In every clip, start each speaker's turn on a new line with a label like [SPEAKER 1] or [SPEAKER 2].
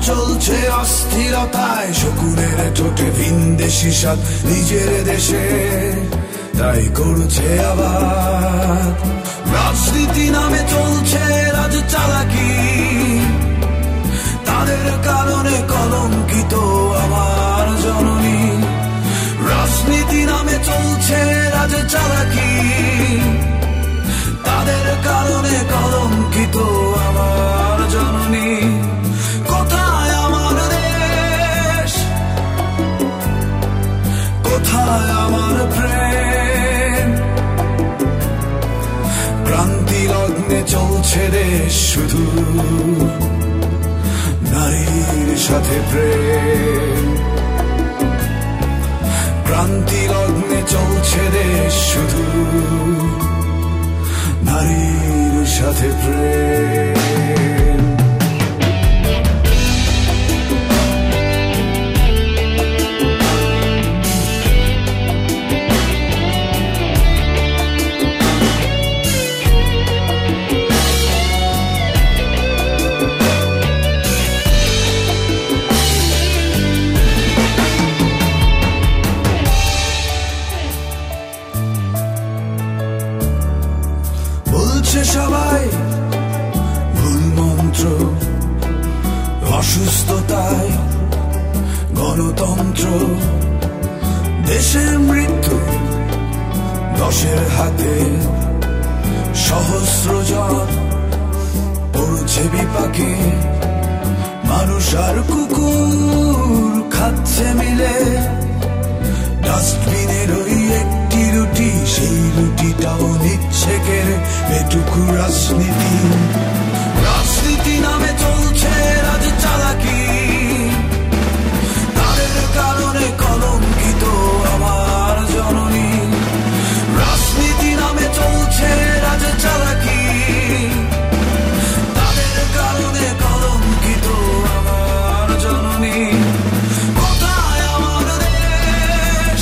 [SPEAKER 1] চলছে অস্থিরতায়, শকুনের ঠোঁটে ভিনদেশি স্বাদ নিজের দেশে তাই করছে আবার। রাজনীতি নামে চলছে রাজ চালাকি, তাদের কারণে কলঙ্কিত আমার জননী। রাজনীতি নামে চলছে রাজ চালাকি, তাদের কারণে কলঙ্কিত আমার জননী। কোথায় আমার দেশ, কোথায় আমার প্রেম? ক্রান্তি লগ্নে চলছে দেশ শুধু নারীর সাথে প্রেম। ক্রান্তি লগ্নে চলছে দেশ শুধু নারীর সাথে প্রেম। সবাই ভুল মন্ত্র, অসুস্থতায় গণতন্ত্র, দেশের মৃত্যু দশের হাতে, সহস্র জন পড়ছে বিপাকে। মানুষ আর কুকুর খাচ্ছে মিলে ডাস্টবিনের ওই একটি রুটি, সেই রুটিটাও নিচ্ছে কেড়ে এটুকু রাজনীতি। রাজনীতি নামে চলছে রাজ চালাকি, তাদের কারণে কলঙ্কিত আমার জননী। রাজনীতি নামে চলছে রাজ চালাকি, তাদের কারণে কলঙ্কিত আমার জননী। কোথায় আমার দেশ,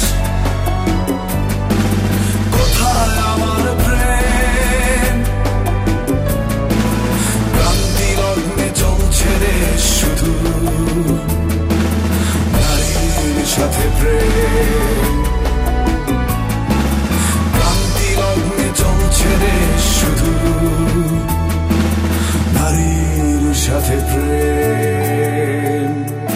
[SPEAKER 1] কোথায় আমার প্রেম? ক্রান্তি লগ্নে চলছে দেশ শুধু নারীর সাথে প্রেম। ক্রান্তি লগ্নে চলছে দেশ শুধু নারীর সাথে প্রেম।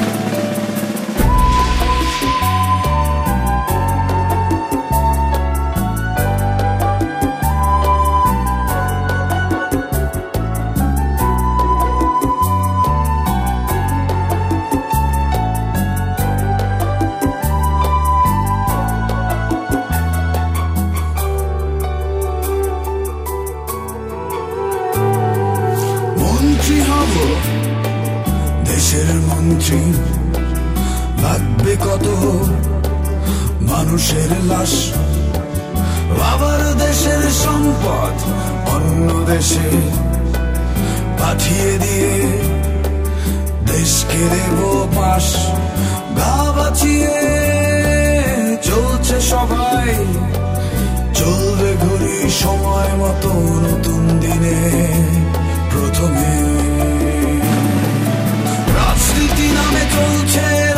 [SPEAKER 1] মন্ত্রী হব দেশের মন্ত্রী, লাগবে কত মানুষের লাশ, আবার দেশের সম্পদ অন্য দেশে পাঠিয়ে দিয়ে দেশকে দেব পাশ। গা বাঁচিয়ে চলছে সবাই, চলবে ঘড়ি সময় মতো নতুন দিনে প্রথমে। রাজনীতি নামে চলছে